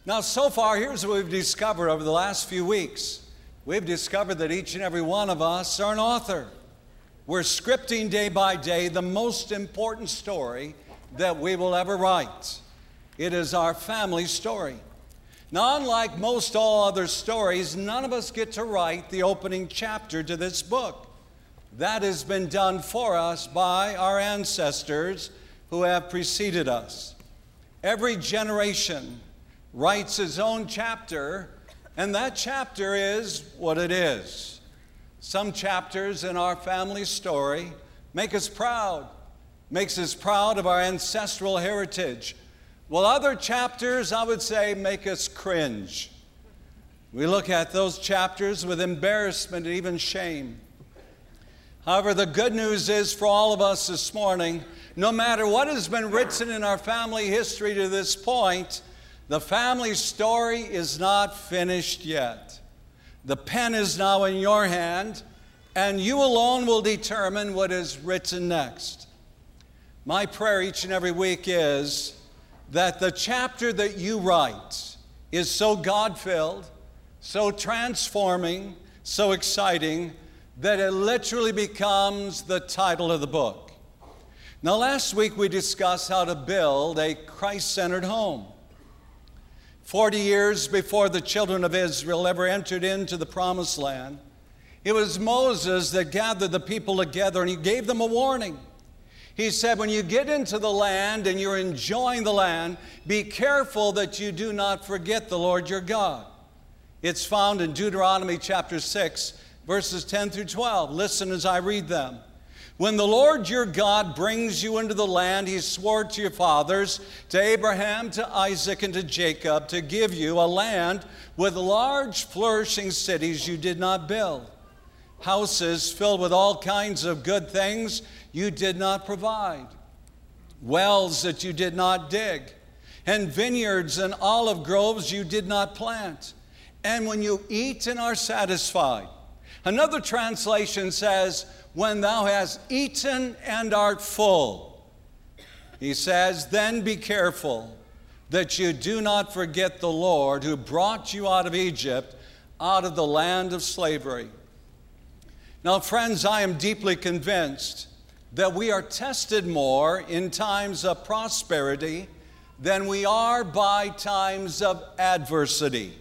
Now, so far, here's what we've discovered over the last few weeks. We've discovered that each and every one of us are an author. We're scripting day by day the most important story that we will ever write. It is our family story. Now, unlike most all other stories, none of us get to write the opening chapter to this book. That has been done for us by our ancestors who have preceded us. Every generation writes its own chapter, and that chapter is what it is. Some chapters in our family story make us proud, makes us proud of our ancestral heritage, while other chapters, I would say, make us cringe. We look at those chapters with embarrassment and even shame. However, the good news is for all of us this morning, no matter what has been written in our family history to this point, the family story is not finished yet. The pen is now in your hand, and you alone will determine what is written next. My prayer each and every week is that the chapter that you write is so God-filled, so transforming, so exciting, that it literally becomes the title of the book. Now, last week we discussed how to build a Christ-centered home. 40 years before the children of Israel ever entered into the promised land, it was Moses that gathered the people together, and he gave them a warning. He said, when you get into the land and you're enjoying the land, be careful that you do not forget the Lord your God. It's found in Deuteronomy chapter 6, verses 10 through 12. Listen as I read them. When the Lord your God brings you into the land he swore to your fathers, to Abraham, to Isaac, and to Jacob, to give you a land with large flourishing cities you did not build, houses filled with all kinds of good things you did not provide, wells that you did not dig, and vineyards and olive groves you did not plant. And when you eat and are satisfied. Another translation says, when thou hast eaten and art full. He says, then be careful that you do not forget the Lord who brought you out of Egypt, out of the land of slavery. Now, friends, I am deeply convinced that we are tested more in times of prosperity than we are by times of adversity.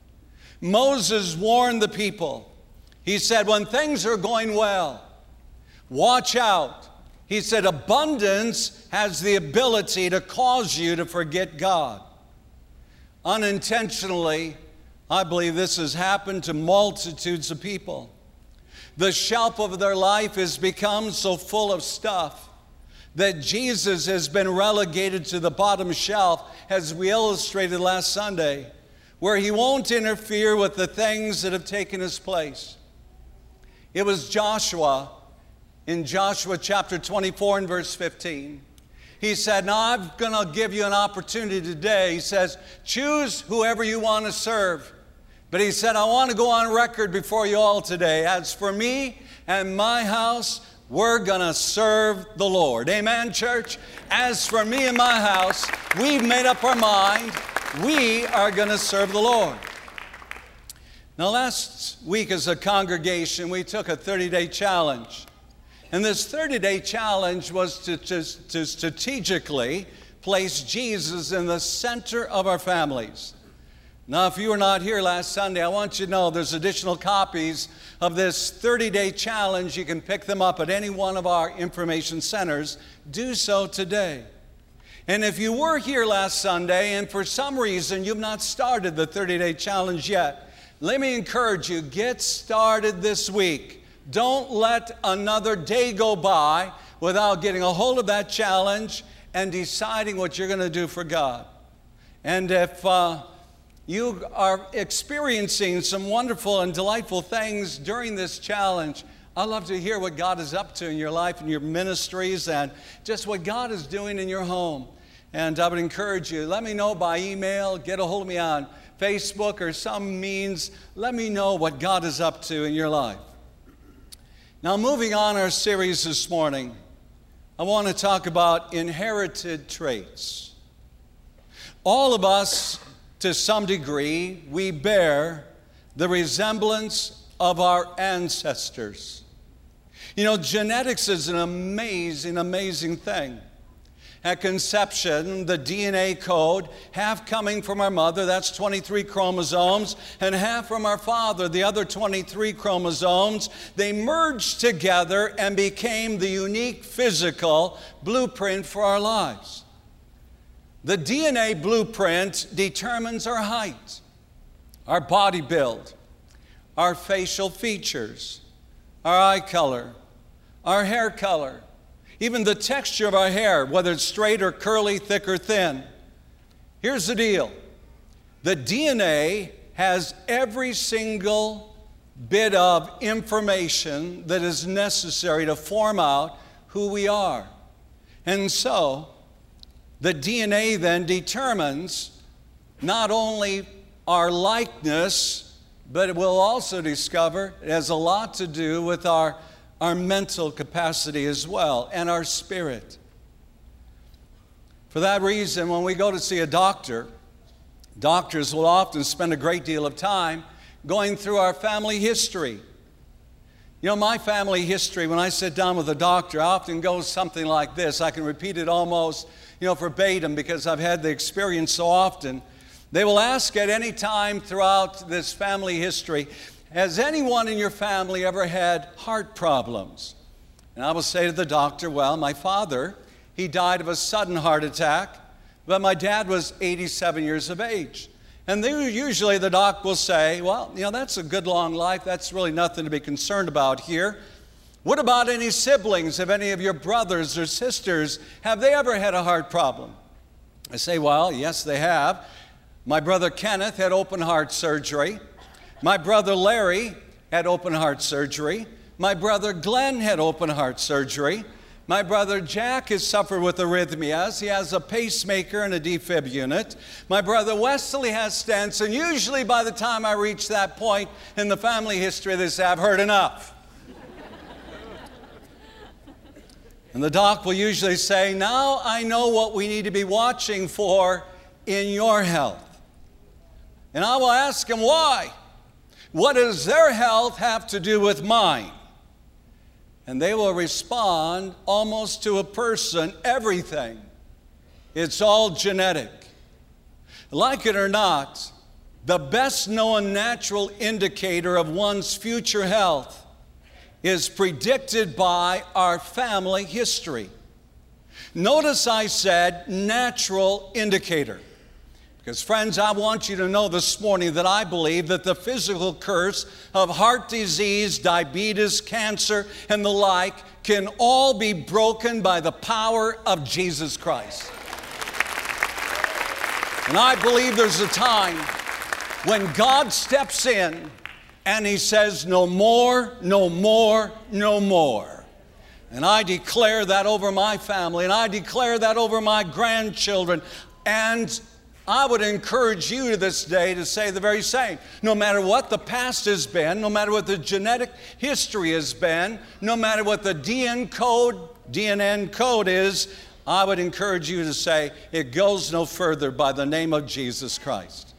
Moses warned the people. He said, when things are going well, watch out. He said, abundance has the ability to cause you to forget God. Unintentionally, I believe this has happened to multitudes of people. The shelf of their life has become so full of stuff that Jesus has been relegated to the bottom shelf, as we illustrated last Sunday, where he won't interfere with the things that have taken his place. It was Joshua, in Joshua chapter 24 and verse 15. He said, now I'm going to give you an opportunity today. He says, choose whoever you want to serve. But he said, I want to go on record before you all today. As for me and my house, we're going to serve the Lord. Amen, church? As for me and my house, we've made up our mind. We are going to serve the Lord. Now, last week as a congregation, we took a 30-day challenge. And this 30-day challenge was to strategically place Jesus in the center of our families. Now, if you were not here last Sunday, I want you to know there's additional copies of this 30-day challenge. You can pick them up at any one of our information centers. Do so today. And if you were here last Sunday and for some reason you've not started the 30-day challenge yet, let me encourage you, get started this week. Don't let another day go by without getting a hold of that challenge and deciding what you're going to do for God. And if you are experiencing some wonderful and delightful things during this challenge, I'd love to hear what God is up to in your life and your ministries and just what God is doing in your home. And I would encourage you, let me know by email, get a hold of me on Facebook or some means. Let me know what God is up to in your life. Now, moving on our series this morning, I want to talk about inherited traits. All of us to some degree, we bear the resemblance of our ancestors. You know, genetics is an amazing, amazing thing. At conception, the DNA code, half coming from our mother, that's 23 chromosomes, and half from our father, the other 23 chromosomes, they merged together and became the unique physical blueprint for our lives. The DNA blueprint determines our height, our body build, our facial features, our eye color, our hair color, even the texture of our hair, whether it's straight or curly, thick or thin. Here's the deal. The DNA has every single bit of information that is necessary to form out who we are. And so, the DNA then determines not only our likeness, but it will also discover it has a lot to do with our mental capacity as well, and our spirit. For that reason, when we go to see a doctor, doctors will often spend a great deal of time going through our family history. You know, my family history, when I sit down with a doctor, often goes something like this. I can repeat it almost, verbatim because I've had the experience so often. They will ask at any time throughout this family history, has anyone in your family ever had heart problems? And I will say to the doctor, well, my father, he died of a sudden heart attack, but my dad was 87 years of age. And usually the doc will say, well, that's a good long life. That's really nothing to be concerned about here. What about any siblings? Have any of your brothers or sisters, have they ever had a heart problem? I say, well, yes, they have. My brother Kenneth had open heart surgery. My brother Larry had open heart surgery. My brother Glenn had open heart surgery. My brother Jack has suffered with arrhythmias. He has a pacemaker and a defib unit. My brother Wesley has stents, and usually by the time I reach that point in the family history, they say, I've heard enough. And the doc will usually say, now I know what we need to be watching for in your health. And I will ask him, why? What does their health have to do with mine? And they will respond almost to a person, everything. It's all genetic. Like it or not, the best known natural indicator of one's future health is predicted by our family history. Notice I said natural indicator. Because friends, I want you to know this morning that I believe that the physical curse of heart disease, diabetes, cancer, and the like can all be broken by the power of Jesus Christ. And I believe there's a time when God steps in and He says, no more, no more, no more. And I declare that over my family, and I declare that over my grandchildren, and I would encourage you to this day to say the very same. No matter what the past has been, no matter what the genetic history has been, no matter what the DNN code is, I would encourage you to say, it goes no further by the name of Jesus Christ.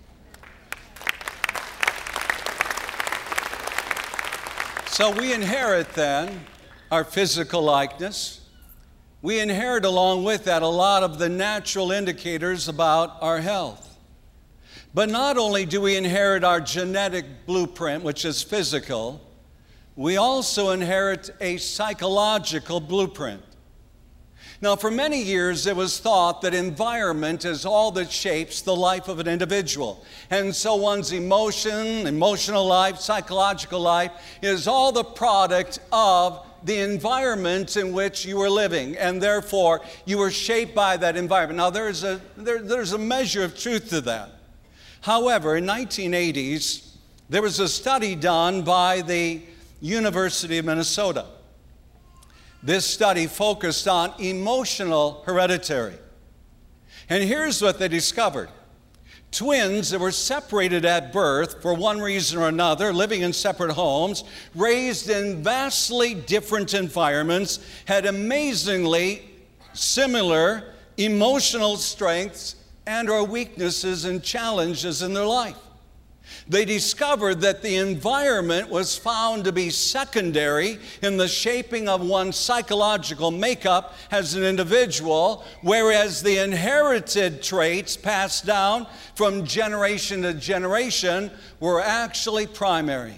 So we inherit then our physical likeness. We inherit along with that a lot of the natural indicators about our health. But not only do we inherit our genetic blueprint, which is physical, we also inherit a psychological blueprint. Now, for many years, it was thought that environment is all that shapes the life of an individual. And so one's emotional life, psychological life is all the product of the environment in which you were living, and therefore you were shaped by that environment. Now there's a measure of truth to that. However, in 1980s, there was a study done by the University of Minnesota. This study focused on emotional heredity. And here's what they discovered. Twins that were separated at birth for one reason or another, living in separate homes, raised in vastly different environments, had amazingly similar emotional strengths and our weaknesses and challenges in their life. They discovered that the environment was found to be secondary in the shaping of one's psychological makeup as an individual, whereas the inherited traits passed down from generation to generation were actually primary.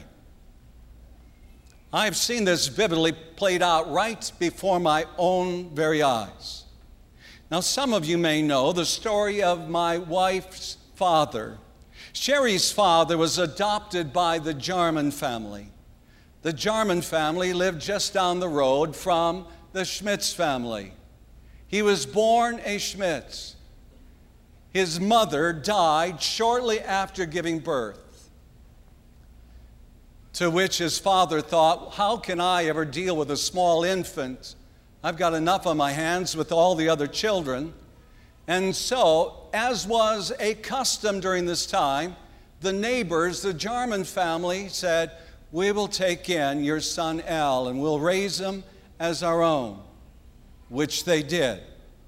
I've seen this vividly played out right before my own very eyes. Now, some of you may know the story of my wife's father. Sherry's father was adopted by the Jarman family. The Jarman family lived just down the road from the Schmitz family. He was born a Schmitz. His mother died shortly after giving birth, to which his father thought, how can I ever deal with a small infant? I've got enough on my hands with all the other children. And so, as was a custom during this time, the neighbors, the Jarman family, said, we will take in your son Al and we'll raise him as our own, which they did.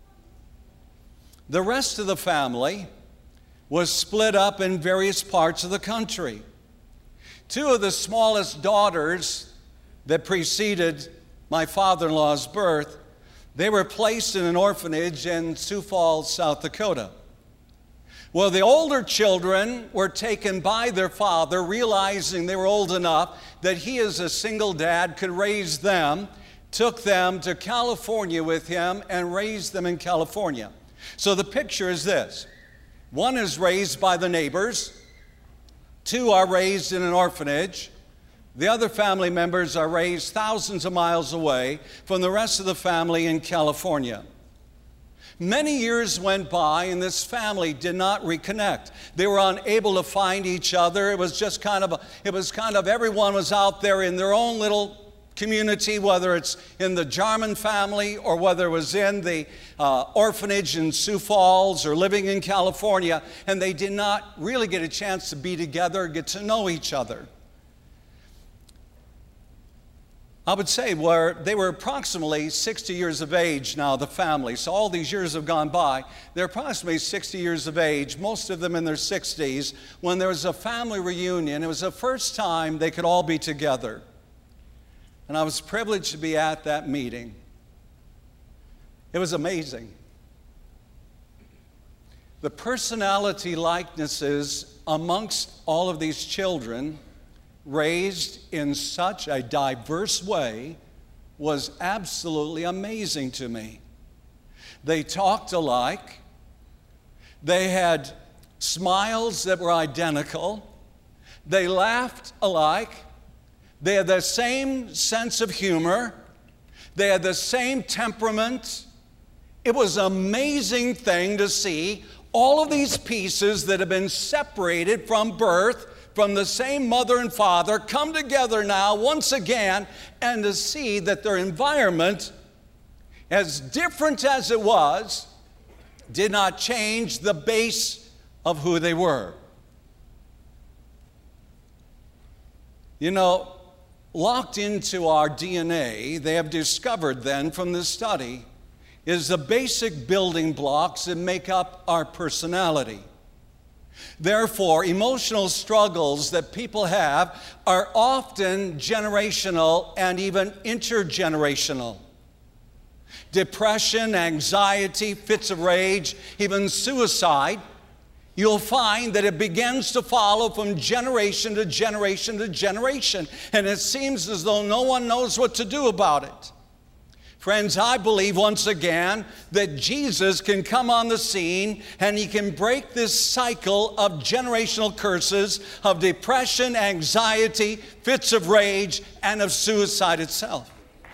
The rest of the family was split up in various parts of the country. Two of the smallest daughters that preceded my father-in-law's birth, they were placed in an orphanage in Sioux Falls, South Dakota. Well, the older children were taken by their father, realizing they were old enough that he as a single dad could raise them, took them to California with him and raised them in California. So the picture is this. One is raised by the neighbors. Two are raised in an orphanage. The other family members are raised thousands of miles away from the rest of the family in California. Many years went by and this family did not reconnect. They were unable to find each other. It was just kind of everyone was out there in their own little community, whether it's in the Jarman family or whether it was in the orphanage in Sioux Falls or living in California, and they did not really get a chance to be together, get to know each other. I would say they were approximately 60 years of age now, the family. So all these years have gone by. They're approximately 60 years of age, most of them in their 60s, when there was a family reunion. It was the first time they could all be together. And I was privileged to be at that meeting. It was amazing. The personality likenesses amongst all of these children raised in such a diverse way was absolutely amazing to me. They talked alike. They had smiles that were identical. They laughed alike. They had the same sense of humor. They had the same temperament. It was an amazing thing to see all of these pieces that have been separated from birth, from the same mother and father, come together now once again, and to see that their environment, as different as it was, did not change the base of who they were. You know, locked into our DNA, they have discovered then from this study, is the basic building blocks that make up our personality. Therefore, emotional struggles that people have are often generational and even intergenerational. Depression, anxiety, fits of rage, even suicide, you'll find that it begins to follow from generation to generation to generation, and it seems as though no one knows what to do about it. Friends, I believe once again that Jesus can come on the scene and he can break this cycle of generational curses of depression, anxiety, fits of rage, and of suicide itself.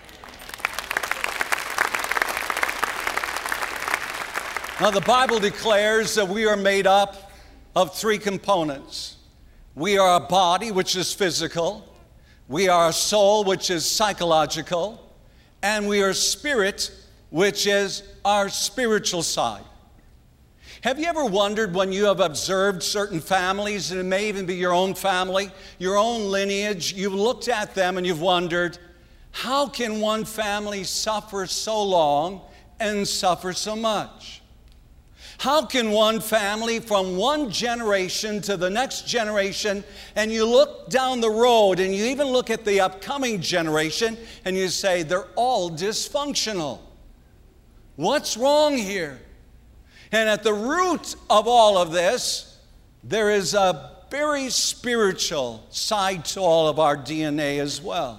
Now, the Bible declares that we are made up of three components. We are a body, which is physical. We are a soul, which is psychological. And we are spirit, which is our spiritual side. Have you ever wondered when you have observed certain families, and it may even be your own family, your own lineage, you've looked at them and you've wondered, how can one family suffer so long and suffer so much? How can one family from one generation to the next generation, and you look down the road and you even look at the upcoming generation and you say they're all dysfunctional? What's wrong here? And at the root of all of this, there is a very spiritual side to all of our DNA as well.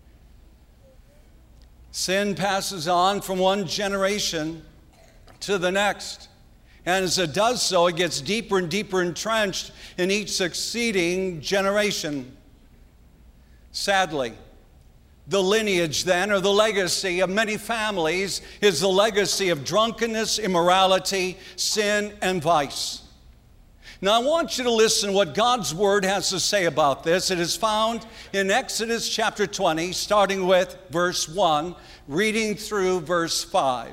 Sin passes on from one generation to the next. And as it does so, it gets deeper and deeper entrenched in each succeeding generation. Sadly, the lineage then, or the legacy of many families, is the legacy of drunkenness, immorality, sin, and vice. Now I want you to listen to what God's Word has to say about this. It is found in Exodus chapter 20, starting with verse 1, reading through verse 5.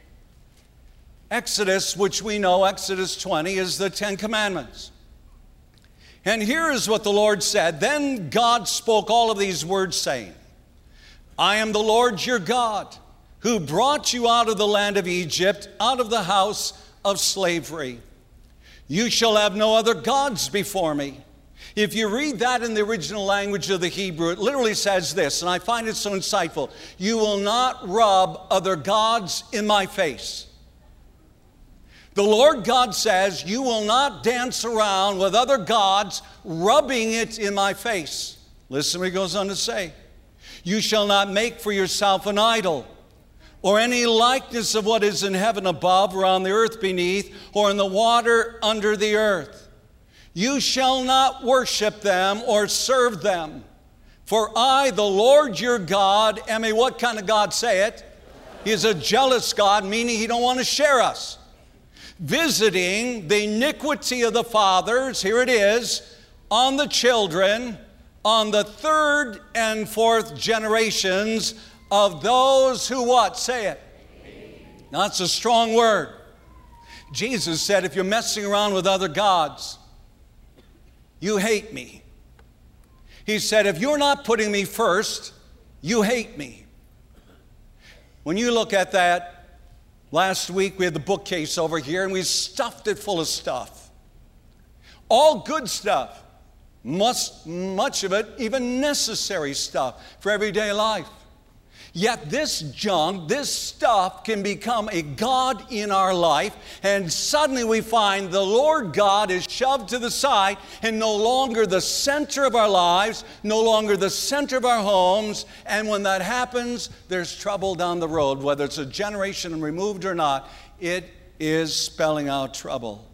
Exodus, which we know, Exodus 20, is the Ten Commandments. And here is what the Lord said. Then God spoke all of these words, saying, I am the Lord your God, who brought you out of the land of Egypt, out of the house of slavery. You shall have no other gods before me. If you read that in the original language of the Hebrew, it literally says this, and I find it so insightful. You will not rub other gods in my face. The Lord God says, you will not dance around with other gods, rubbing it in my face. Listen what he goes on to say. You shall not make for yourself an idol, or any likeness of what is in heaven above, or on the earth beneath, or in the water under the earth. You shall not worship them or serve them. For I, the Lord your God, am a what kind of God? Say it. He is a jealous God, meaning he don't want to share us. Visiting the iniquity of the fathers, here it is, on the children, on the third and fourth generations of those who what? Say it. Now that's a strong word. Jesus said, if you're messing around with other gods, you hate me. He said, if you're not putting me first, you hate me. When you look at that, last week we had the bookcase over here and we stuffed it full of stuff. All good stuff. Much of it even necessary stuff for everyday life. Yet this junk, this stuff can become a God in our life, and suddenly we find the Lord God is shoved to the side and no longer the center of our lives, no longer the center of our homes, and when that happens, there's trouble down the road. Whether it's a generation removed or not, it is spelling out trouble.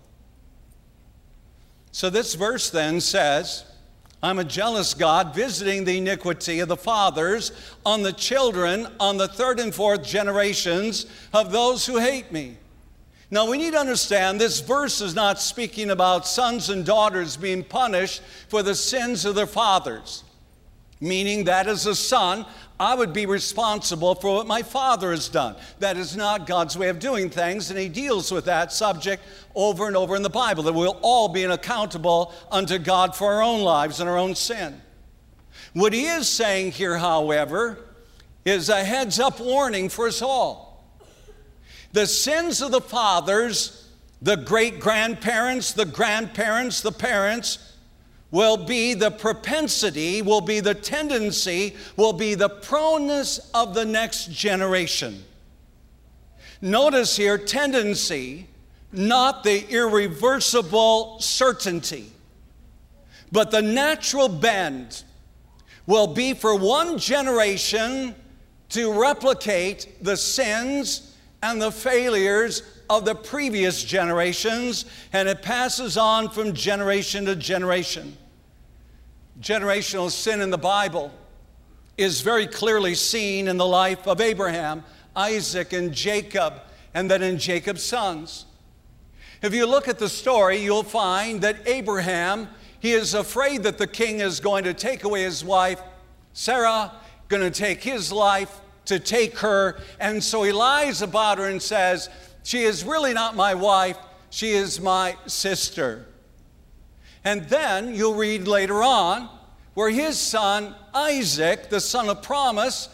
So this verse then says, I'm a jealous God, visiting the iniquity of the fathers on the children, on the third and fourth generations of those who hate me. Now we need to understand this verse is not speaking about sons and daughters being punished for the sins of their fathers. Meaning that as a son, I would be responsible for what my father has done. That is not God's way of doing things, and he deals with that subject over and over in the Bible, that we'll all be accountable unto God for our own lives and our own sin. What he is saying here, however, is a heads-up warning for us all. The sins of the fathers, the great-grandparents, the grandparents, the parents, will be the propensity, will be the tendency, will be the proneness of the next generation. Notice here, tendency, not the irreversible certainty, but the natural bend will be for one generation to replicate the sins and the failures of the previous generations, and it passes on from generation to generation. Generational sin in the Bible is very clearly seen in the life of Abraham, Isaac, and Jacob, and then in Jacob's sons. If you look at the story, you'll find that Abraham, he is afraid that the king is going to take away his wife, Sarah, going to take his life to take her, and so he lies about her and says, she is really not my wife, she is my sister. And then you'll read later on where his son Isaac, the son of promise,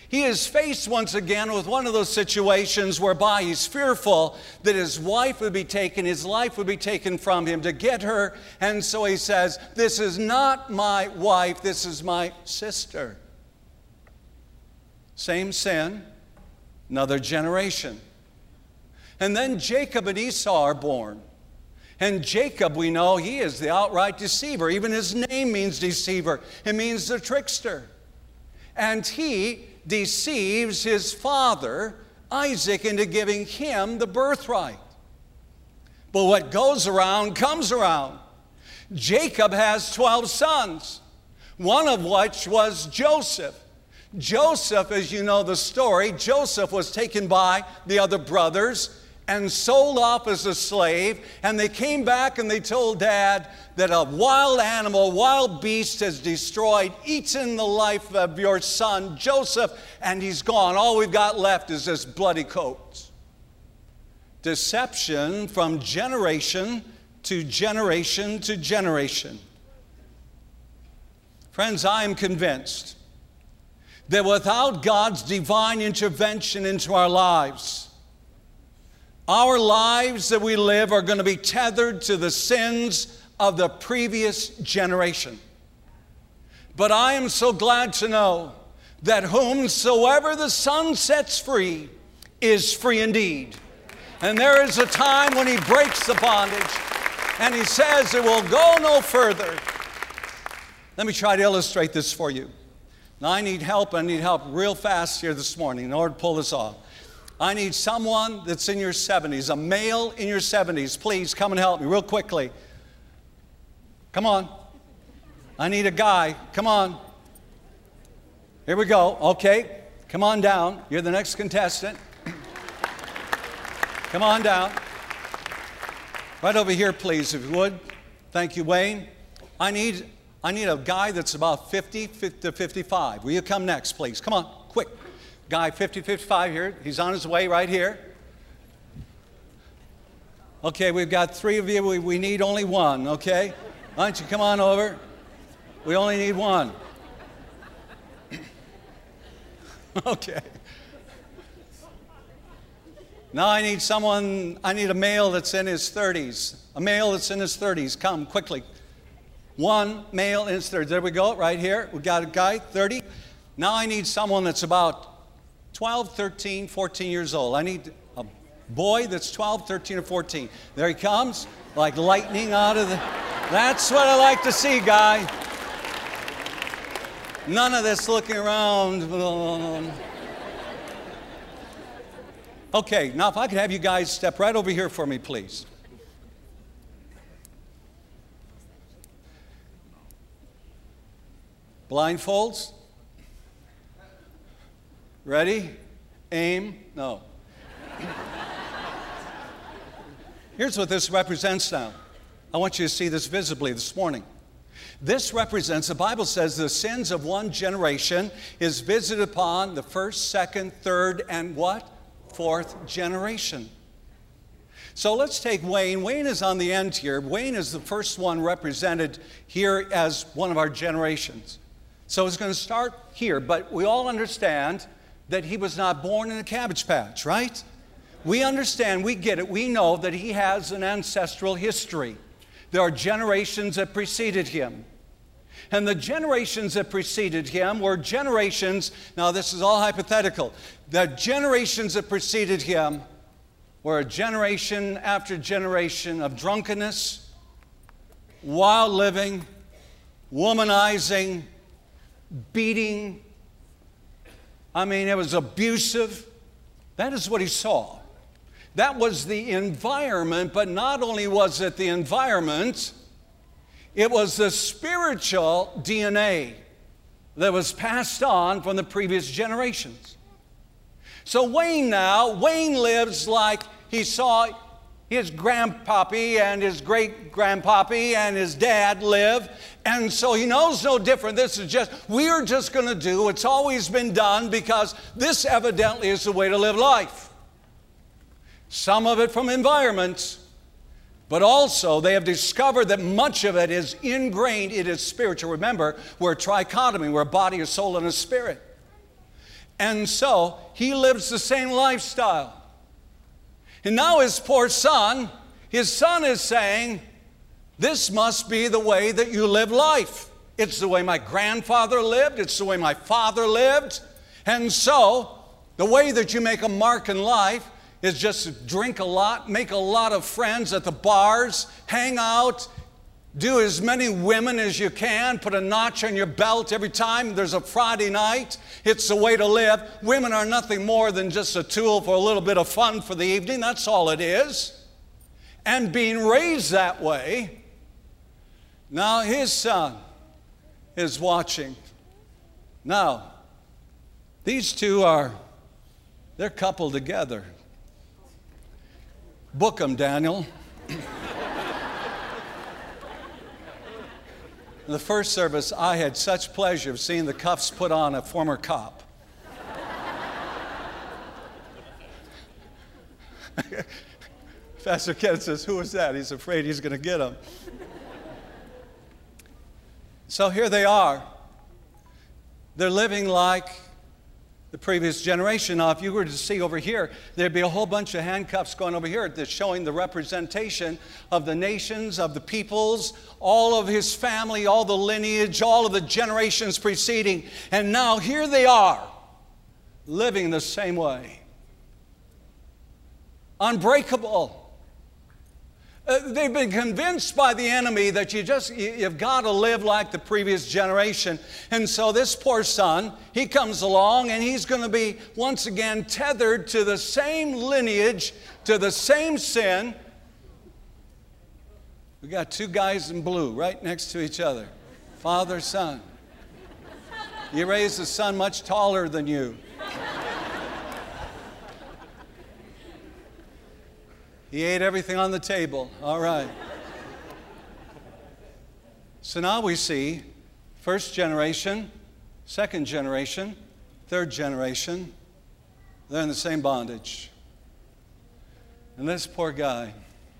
He is faced once again with one of those situations whereby he's fearful that his wife would be taken, his life would be taken from him to get her. And so he says, this is not my wife, this is my sister. Same sin, another generation. And then Jacob and Esau are born. And Jacob, we know, he is the outright deceiver. Even his name means deceiver. It means the trickster. And he deceives his father, Isaac, into giving him the birthright. But what goes around comes around. Jacob has 12 sons, one of which was Joseph. Joseph, as you know the story, Joseph was taken by the other brothers and sold off as a slave, and they came back and they told Dad that a wild animal, wild beast has destroyed, eaten the life of your son Joseph, and he's gone. All we've got left is this bloody coat. Deception from generation to generation to generation. Friends, I am convinced that without God's divine intervention into our lives that we live are going to be tethered to the sins of the previous generation. But I am so glad to know that whomsoever the Son sets free is free indeed. And there is a time when he breaks the bondage and he says it will go no further. Let me try to illustrate this for you. Now I need help real fast here this morning in order to pull this off. I need someone that's in your 70s, a male in your 70s. Please come and help me real quickly. Come on. I need a guy. Come on. Here we go. Okay. Come on down. You're the next contestant. Come on down. Right over here, please, if you would. Thank you, Wayne. I need a guy that's about 50 to 55. Will you come next, please? Come on, quick. Guy 50, 55 here. He's on his way right here. Okay, we've got 3 of you. We need only 1, okay? Why don't you come on over? We only need 1. Okay. Now I need a male that's in his 30s. A male that's in his 30s. Come, quickly. 1 male in his 30s. There we go, right here. We got a guy, 30. Now I need someone that's about 12, 13, 14 years old. I need a boy that's 12, 13, or 14. There he comes, like lightning out of the... That's what I like to see, guy. None of this looking around. Okay, now if I could have you guys step right over here for me, please. Blindfolds. Ready? Aim? No. Here's what this represents now. I want you to see this visibly this morning. This represents, the Bible says, the sins of one generation is visited upon the first, second, third, and what? 4th generation. So let's take Wayne. Wayne is on the end here. Wayne is the first one represented here as one of our generations. So it's going to start here, but we all understand that he was not born in a cabbage patch, right? We understand, we get it, we know that he has an ancestral history. There are generations that preceded him. And the generations that preceded him were generations, now this is all hypothetical, the generations that preceded him were a generation after generation of drunkenness, wild living, womanizing, beating. I mean, it was abusive. That is what he saw. That was the environment, but not only was it the environment, it was the spiritual DNA that was passed on from the previous generations. So Wayne lives like he saw his grandpappy and his great-grandpappy and his dad live, and so he knows no different. This is just, we're just going to do what's always been done because this evidently is the way to live life. Some of it from environments, but also they have discovered that much of it is ingrained, it is spiritual. Remember, we're a trichotomy, we're a body, a soul, and a spirit. And so he lives the same lifestyle. And now his poor son, his son is saying, this must be the way that you live life. It's the way my grandfather lived. It's the way my father lived. And so the way that you make a mark in life is just to drink a lot, make a lot of friends at the bars, hang out, do as many women as you can, put a notch on your belt every time there's a Friday night. It's the way to live. Women are nothing more than just a tool for a little bit of fun for the evening. That's all it is. And being raised that way, now his son is watching. Now, these two they're coupled together. Book them, Daniel. In the first service, I had such pleasure of seeing the cuffs put on a former cop. Pastor Ken says, who is that? He's afraid he's going to get him. So here they are. They're living like the previous generation. Now, if you were to see over here, there'd be a whole bunch of handcuffs going over here that's showing the representation of the nations, of the peoples, all of his family, all the lineage, all of the generations preceding. And now here they are, living the same way. Unbreakable. They've been convinced by the enemy that you've got to live like the previous generation. And so this poor son, he comes along and he's going to be once again tethered to the same lineage, to the same sin. We got two guys in blue right next to each other. Father, son. You raised a son much taller than you. He ate everything on the table. All right. So now we see first generation, second generation, third generation. They're in the same bondage. And this poor guy,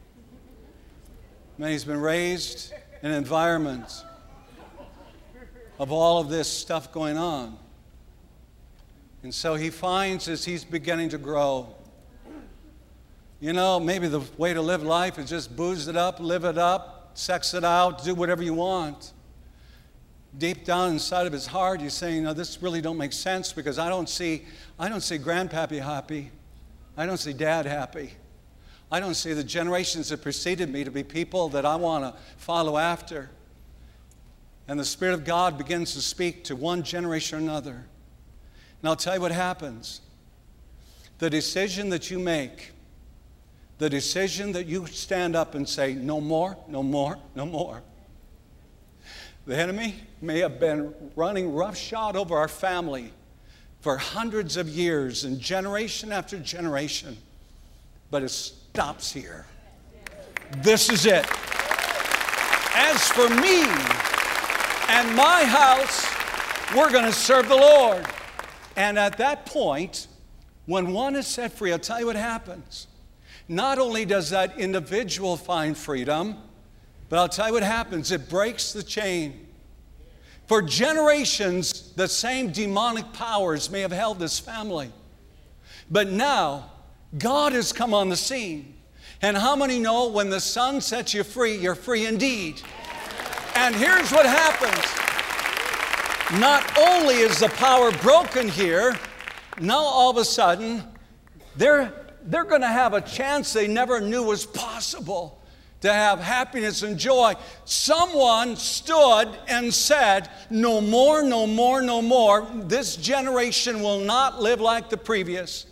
man, he's been raised in an environment of all of this stuff going on. And so he finds as he's beginning to grow, you know, maybe the way to live life is just booze it up, live it up, sex it out, do whatever you want. Deep down inside of his heart, he's saying, no, this really don't make sense because I don't see Grandpappy happy. I don't see Dad happy. I don't see the generations that preceded me to be people that I want to follow after. And the Spirit of God begins to speak to one generation or another. And I'll tell you what happens. The decision that you make, the decision that you stand up and say, no more, no more, no more. The enemy may have been running roughshod over our family for hundreds of years and generation after generation, but it stops here. This is it. As for me and my house, we're going to serve the Lord. And at that point, when one is set free, I'll tell you what happens. Not only does that individual find freedom, but I'll tell you what happens. It breaks the chain. For generations, the same demonic powers may have held this family. But now, God has come on the scene. And how many know when the Son sets you free, you're free indeed? And here's what happens. Not only is the power broken here, now all of a sudden, they're going to have a chance they never knew was possible to have happiness and joy. Someone stood and said, no more, no more, no more. This generation will not live like the previous.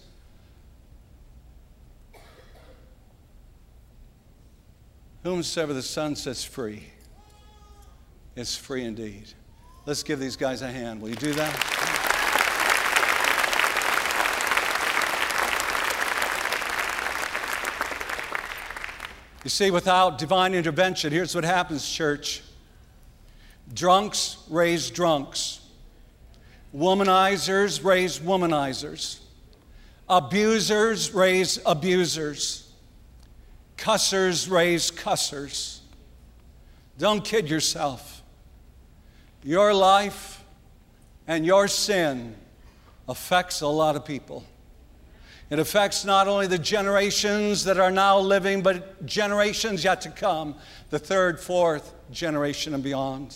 Whomsoever the Son sets free is free indeed. Let's give these guys a hand. Will you do that? You see, without divine intervention, here's what happens, church. Drunks raise drunks. Womanizers raise womanizers. Abusers raise abusers. Cussers raise cussers. Don't kid yourself. Your life and your sin affects a lot of people. It affects not only the generations that are now living, but generations yet to come, the third, fourth generation and beyond.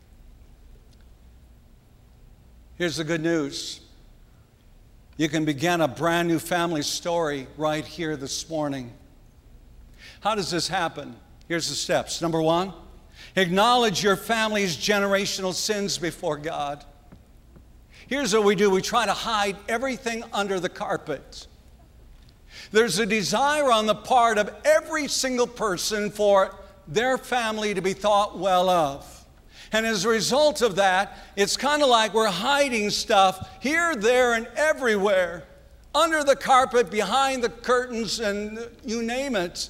Here's the good news. You can begin a brand new family story right here this morning. How does this happen? Here's the steps. Number one, acknowledge your family's generational sins before God. Here's what we do. We try to hide everything under the carpet. There's a desire on the part of every single person for their family to be thought well of. And as a result of that, it's kind of like we're hiding stuff here, there, and everywhere, under the carpet, behind the curtains, and you name it.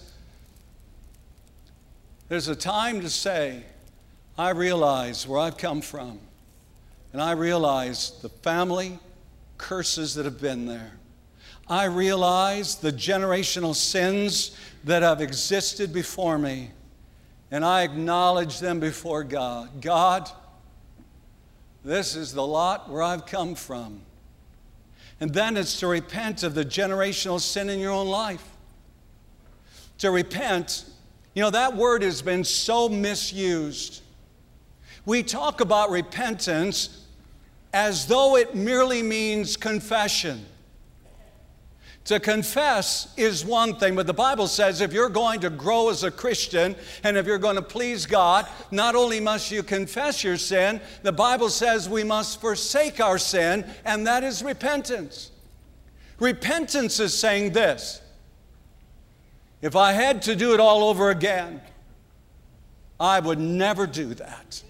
There's a time to say, I realize where I've come from, and I realize the family curses that have been there. I realize the generational sins that have existed before me, and I acknowledge them before God. God, this is the lot where I've come from. And then it's to repent of the generational sin in your own life. To repent, that word has been so misused. We talk about repentance as though it merely means confession. To confess is one thing, but the Bible says if you're going to grow as a Christian and if you're going to please God, not only must you confess your sin, the Bible says we must forsake our sin, and that is repentance. Repentance is saying this: if I had to do it all over again, I would never do that.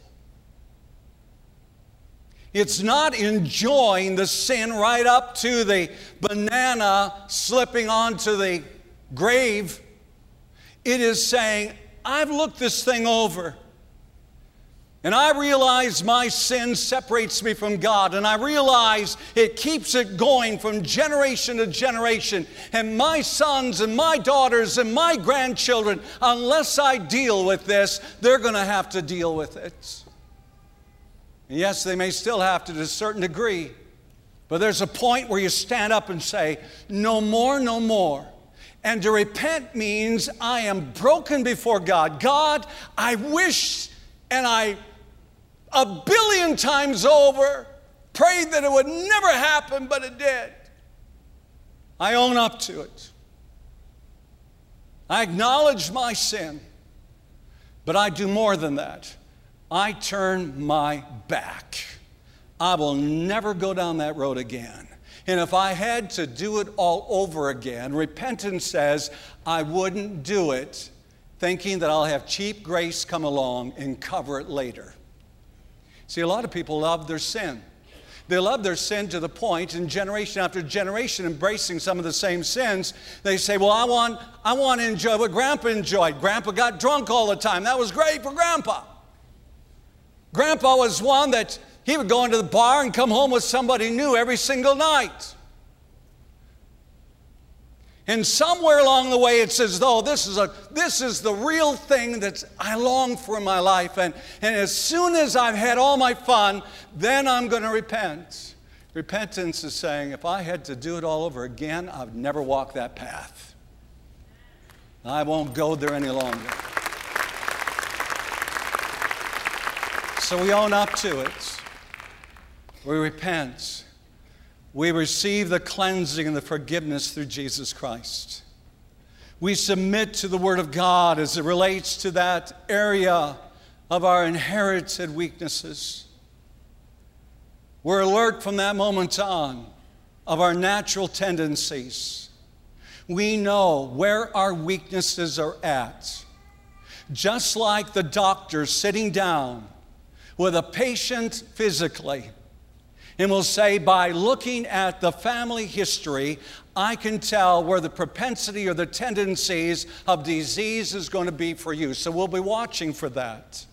It's not enjoying the sin right up to the banana slipping onto the grave. It is saying, I've looked this thing over, and I realize my sin separates me from God, and I realize it keeps it going from generation to generation, and my sons and my daughters and my grandchildren, unless I deal with this, they're going to have to deal with it. And yes, they may still have to a certain degree, but there's a point where you stand up and say, no more, no more. And to repent means I am broken before God. God, I wish, and I 1,000,000,000 times over prayed that it would never happen, but it did. I own up to it. I acknowledge my sin, but I do more than that. I turn my back. I will never go down that road again. And if I had to do it all over again, repentance says I wouldn't do it, thinking that I'll have cheap grace come along and cover it later. See, a lot of people love their sin. They love their sin to the point, in generation after generation, embracing some of the same sins. They say, well, I want to enjoy what Grandpa enjoyed. Grandpa got drunk all the time. That was great for Grandpa. Grandpa was one that he would go into the bar and come home with somebody new every single night. And somewhere along the way, it's as though this is the real thing that I long for in my life. And as soon as I've had all my fun, then I'm going to repent. Repentance is saying, if I had to do it all over again, I would never walk that path. I won't go there any longer. So we own up to it. We repent. We receive the cleansing and the forgiveness through Jesus Christ. We submit to the Word of God as it relates to that area of our inherited weaknesses. We're alert from that moment on of our natural tendencies. We know where our weaknesses are at. Just like the doctor sitting down with a patient physically, and will say, by looking at the family history, I can tell where the propensity or the tendencies of disease is going to be for you. So we'll be watching for that.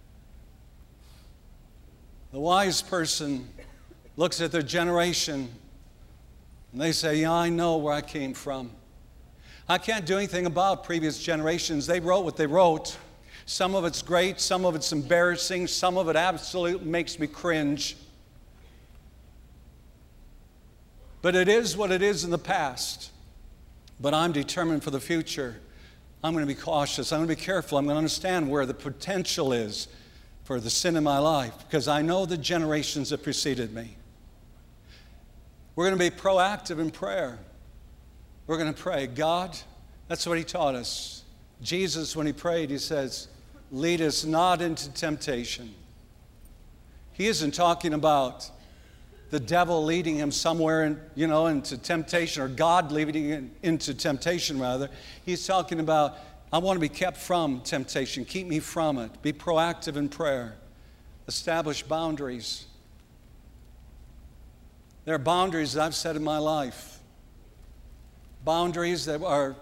The wise person looks at their generation and they say, yeah, I know where I came from. I can't do anything about previous generations. They wrote what they wrote. Some of it's great, some of it's embarrassing, some of it absolutely makes me cringe. But it is what it is in the past. But I'm determined for the future. I'm going to be cautious. I'm going to be careful. I'm going to understand where the potential is for the sin in my life, because I know the generations that preceded me. We're going to be proactive in prayer. We're going to pray. God, that's what he taught us. Jesus, when he prayed, he says, lead us not into temptation. He isn't talking about the devil leading him somewhere into temptation, or God leading him into temptation, rather. He's talking about, I want to be kept from temptation. Keep me from it. Be proactive in prayer. Establish boundaries. There are boundaries that I've set in my life. Boundaries that are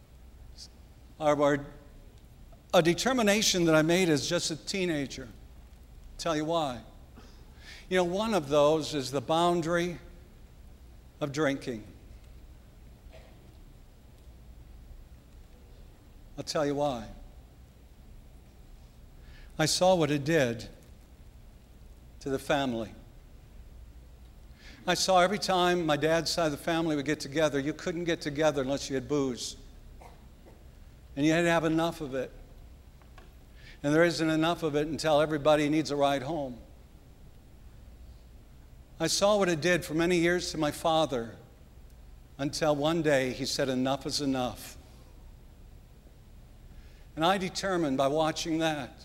a determination that I made as just a teenager. I'll tell you why. One of those is the boundary of drinking. I'll tell you why. I saw what it did to the family. I saw every time my dad's side of the family would get together, you couldn't get together unless you had booze. And you had to have enough of it. And there isn't enough of it until everybody needs a ride home. I saw what it did for many years to my father, until one day he said, enough is enough. And I determined by watching that,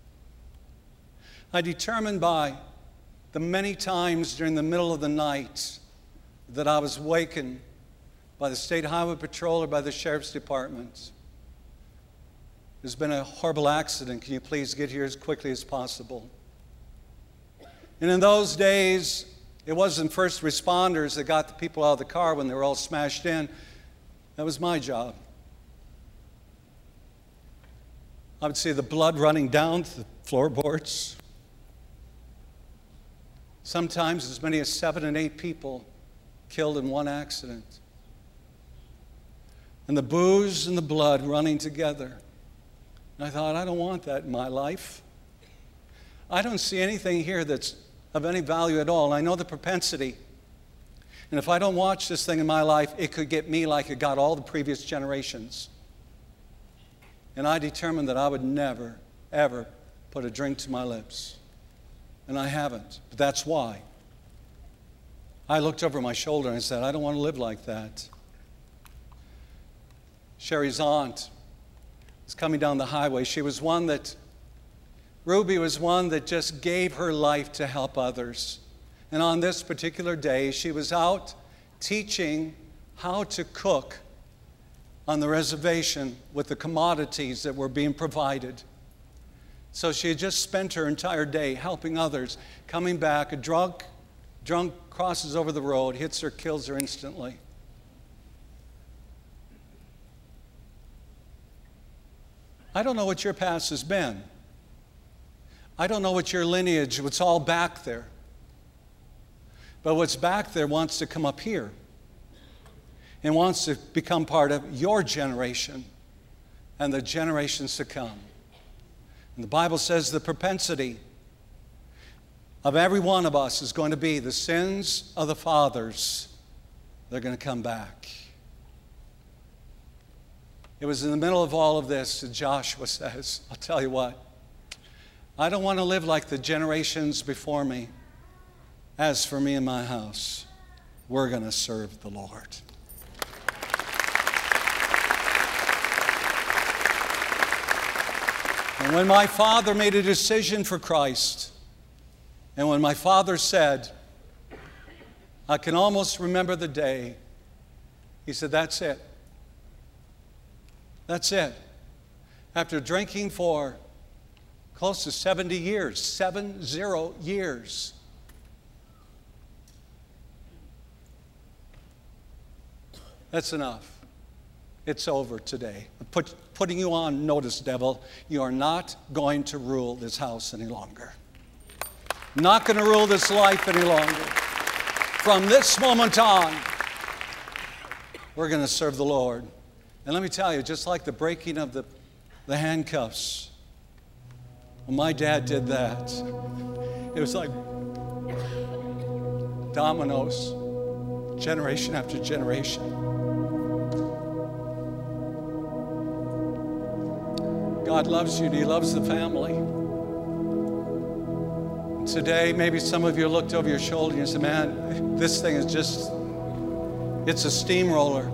I determined by the many times during the middle of the night that I was wakened by the State Highway Patrol or by the Sheriff's Department. There's been a horrible accident. Can you please get here as quickly as possible? And in those days, it wasn't first responders that got the people out of the car when they were all smashed in. That was my job. I would see the blood running down the floorboards. Sometimes as many as 7 and 8 people killed in one accident. And the booze and the blood running together. And I thought, I don't want that in my life. I don't see anything here that's of any value at all. And I know the propensity. And if I don't watch this thing in my life, it could get me like it got all the previous generations. And I determined that I would never, ever put a drink to my lips. And I haven't. But that's why. I looked over my shoulder and I said, I don't want to live like that. Sherry's aunt was coming down the highway. Ruby was one that just gave her life to help others. And on this particular day, she was out teaching how to cook on the reservation with the commodities that were being provided. So she had just spent her entire day helping others. Coming back, a drunk crosses over the road, hits her, kills her instantly. I don't know what your past has been. I don't know what your lineage, what's all back there. But what's back there wants to come up here and wants to become part of your generation and the generations to come. And the Bible says the propensity of every one of us is going to be the sins of the fathers. They're going to come back. It was in the middle of all of this that Joshua says, I'll tell you what, I don't want to live like the generations before me. As for me and my house, we're going to serve the Lord. And when my father made a decision for Christ, and when my father said, I can almost remember the day, he said, that's it. That's it. After drinking for close to 70 years, 70 years, that's enough. It's over today. Putting you on notice, devil. You are not going to rule this house any longer. Not going to rule this life any longer. From this moment on, we're going to serve the Lord. And let me tell you, just like the breaking of the handcuffs, when my dad did that, it was like dominoes. generation after generation. God loves you, and He loves the family. Today, maybe some of you looked over your shoulder and you said, man, this thing is just, it's a steamroller.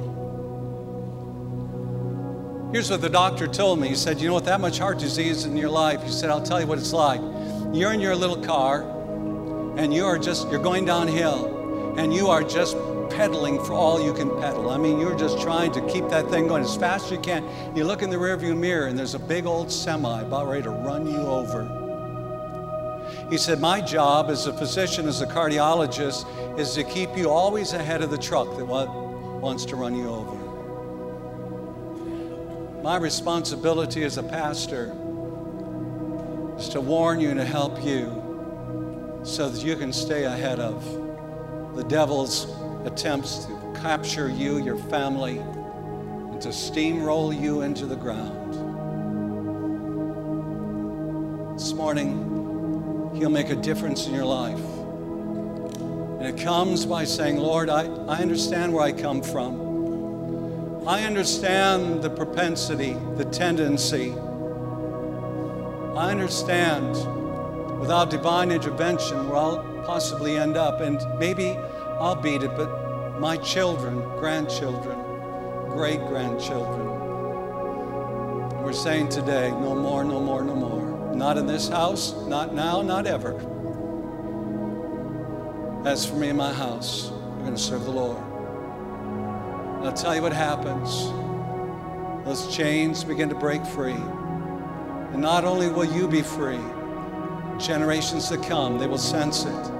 Here's what the doctor told me. He said, you know, with that much heart disease in your life, he said, I'll tell you what it's like. You're in your little car, and you're going downhill, and you are just pedaling for all you can pedal. I mean, you're just trying to keep that thing going as fast as you can. You look in the rearview mirror, and there's a big old semi about ready to run you over. He said, my job as a physician, as a cardiologist, is to keep you always ahead of the truck that wants to run you over. My responsibility as a pastor is to warn you and to help you so that you can stay ahead of the devil's attempts to capture you, your family, and to steamroll you into the ground. This morning, He'll make a difference in your life. And it comes by saying, Lord, I understand where I come from. I understand the propensity, the tendency. I understand without divine intervention where I'll possibly end up. And maybe I'll beat it, but my children, grandchildren, great-grandchildren, we're saying today, no more, no more, no more. Not in this house, not now, not ever. As for me and my house, we're going to serve the Lord. And I'll tell you what happens. Those chains begin to break free. And not only will you be free, generations to come, they will sense it.